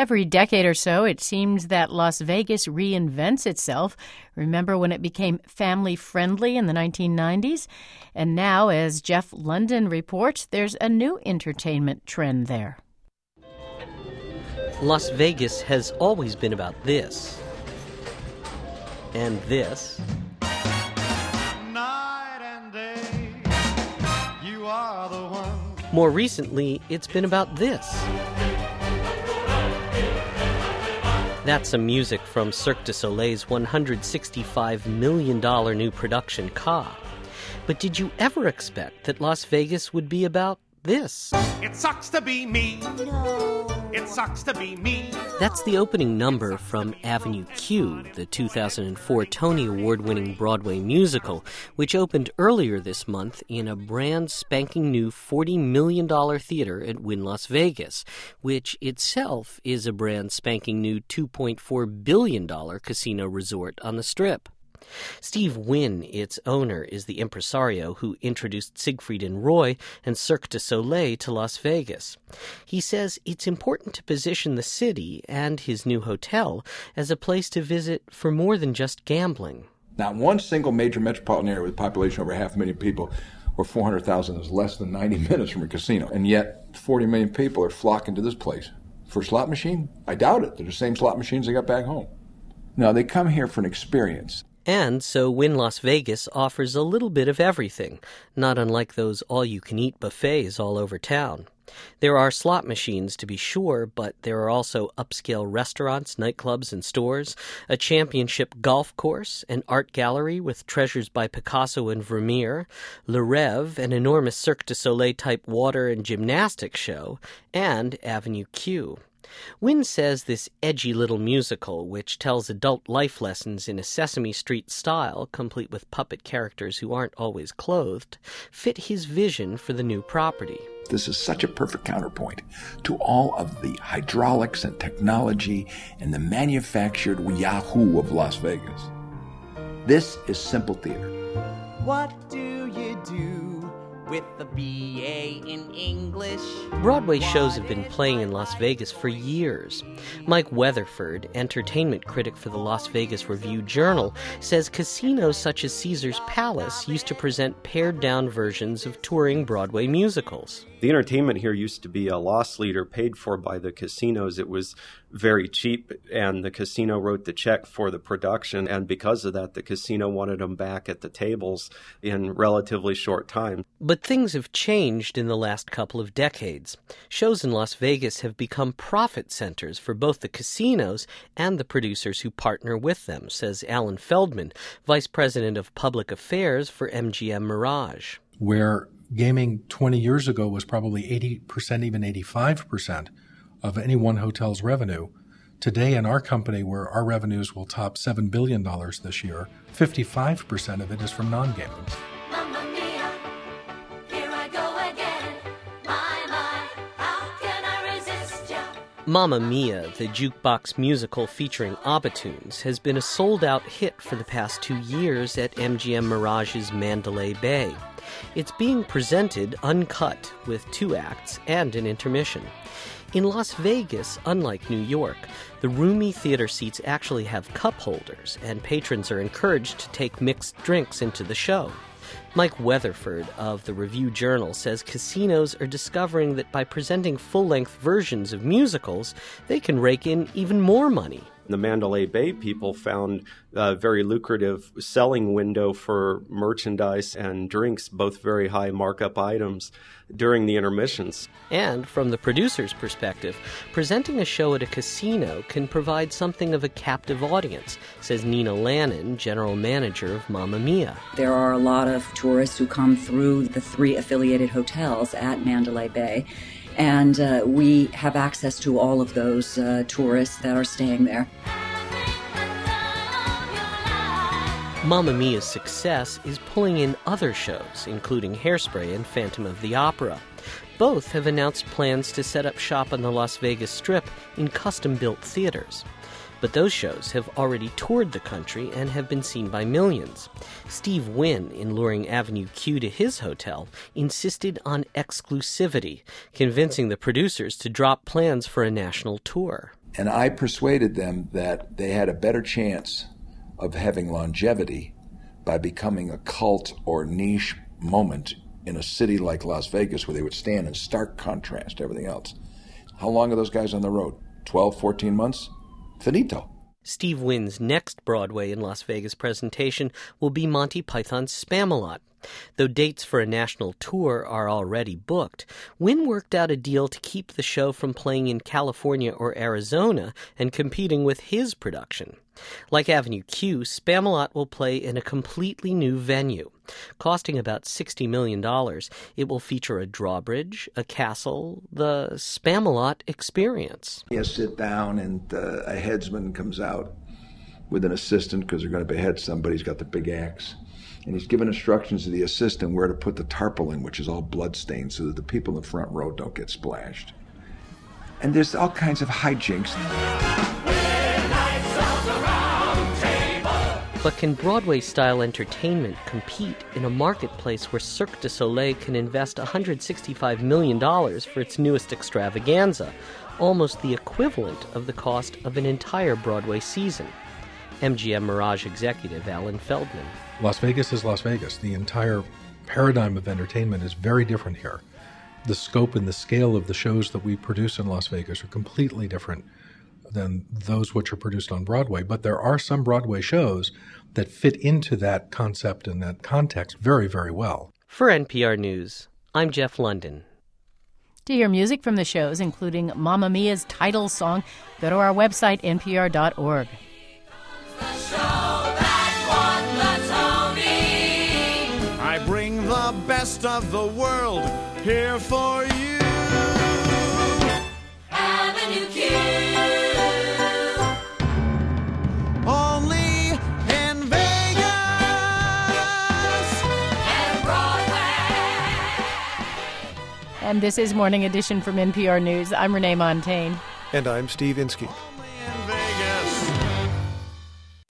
every decade or so, it seems that Las Vegas reinvents itself. Remember when it became family-friendly in the 1990s? And now, as Jeff London reports, there's a new entertainment trend there. Las Vegas has always been about this. And this. Night and day, you are the one. More recently, it's been about this. That's some music from Cirque du Soleil's $165 million new production, Ka. But did you ever expect that Las Vegas would be about this? It sucks to be me. No. It sucks to be me. That's the opening number from Avenue Q, the 2004 Tony Award-winning Broadway musical, which opened earlier this month in a brand spanking new $40 million theater at Wynn Las Vegas, which itself is a brand spanking new $2.4 billion casino resort on the Strip. Steve Wynn, its owner, is the impresario who introduced Siegfried and Roy and Cirque du Soleil to Las Vegas. He says it's important to position the city and his new hotel as a place to visit for more than just gambling. Not one single major metropolitan area with a population over 500,000 people or 400,000 is less than 90 minutes from a casino. And yet 40 million people are flocking to this place. For a slot machine? I doubt it. They're the same slot machines they got back home. No, they come here for an experience. And so Wynn Las Vegas offers a little bit of everything, not unlike those all-you-can-eat buffets all over town. There are slot machines, to be sure, but there are also upscale restaurants, nightclubs, and stores, a championship golf course, an art gallery with treasures by Picasso and Vermeer, Le Rêve, an enormous Cirque du Soleil-type water and gymnastics show, and Avenue Q. Wynn says this edgy little musical, which tells adult life lessons in a Sesame Street style, complete with puppet characters who aren't always clothed, fit his vision for the new property. This is such a perfect counterpoint to all of the hydraulics and technology and the manufactured yahoo of Las Vegas. This is simple theater. What do you do with the BA in English? Broadway shows have been playing in Las Vegas for years. Mike Weatherford, entertainment critic for the Las Vegas Review-Journal, says casinos such as Caesar's Palace used to present pared-down versions of touring Broadway musicals. The entertainment here used to be a loss leader paid for by the casinos. It was very cheap, and the casino wrote the check for the production, and because of that, the casino wanted them back at the tables in relatively short time. But things have changed in the last couple of decades. Shows in Las Vegas have become profit centers for both the casinos and the producers who partner with them, says Alan Feldman, Vice President of Public Affairs for MGM Mirage. Where gaming 20 years ago was probably 80%, even 85% of any one hotel's revenue. Today in our company, where our revenues will top $7 billion this year, 55% of it is from non-gaming. Mamma mia, here I go again. My, how can I resist ya? Mamma Mia, the jukebox musical featuring ABBA tunes, has been a sold-out hit for the past 2 years at MGM Mirage's Mandalay Bay. It's being presented uncut with 2 acts and an intermission. In Las Vegas, unlike New York, the roomy theater seats actually have cup holders, and patrons are encouraged to take mixed drinks into the show. Mike Weatherford of the Review-Journal says casinos are discovering that by presenting full-length versions of musicals, they can rake in even more money. The Mandalay Bay people found a very lucrative selling window for merchandise and drinks, both very high markup items, during the intermissions. And from the producer's perspective, presenting a show at a casino can provide something of a captive audience, says Nina Lannon, general manager of Mamma Mia. There are a lot of tourists who come through the 3 affiliated hotels at Mandalay Bay. And we have access to all of those tourists that are staying there. Mamma Mia's success is pulling in other shows, including Hairspray and Phantom of the Opera. Both have announced plans to set up shop on the Las Vegas Strip in custom-built theaters. But those shows have already toured the country and have been seen by millions. Steve Wynn, in luring Avenue Q to his hotel, insisted on exclusivity, convincing the producers to drop plans for a national tour. And I persuaded them that they had a better chance of having longevity by becoming a cult or niche moment in a city like Las Vegas, where they would stand in stark contrast to everything else. How long are those guys on the road? 12, 14 months? Finito. Steve Wynn's next Broadway in Las Vegas presentation will be Monty Python's Spamalot. Though dates for a national tour are already booked, Wynn worked out a deal to keep the show from playing in California or Arizona and competing with his production. Like Avenue Q, Spamalot will play in a completely new venue. Costing about $60 million, it will feature a drawbridge, a castle, the Spamalot experience. You sit down and a headsman comes out with an assistant because they're going to behead somebody. He's got the big axe. And he's given instructions to the assistant where to put the tarpaulin, which is all bloodstained, so that the people in the front row don't get splashed. And there's all kinds of hijinks. But can Broadway-style entertainment compete in a marketplace where Cirque du Soleil can invest $165 million for its newest extravaganza, almost the equivalent of the cost of an entire Broadway season? MGM Mirage executive Alan Feldman. Las Vegas is Las Vegas. The entire paradigm of entertainment is very different here. The scope and the scale of the shows that we produce in Las Vegas are completely different than those which are produced on Broadway. But there are some Broadway shows that fit into that concept and that context very, very well. For NPR News, I'm Jeff London. To hear music from the shows, including Mamma Mia's title song, go to our website, npr.org. I bring the best of the world here for you. Avenue Q. Only in Vegas And Broadway. And this is Morning Edition from NPR News. I'm Renee Montagne. And I'm Steve Inskeep.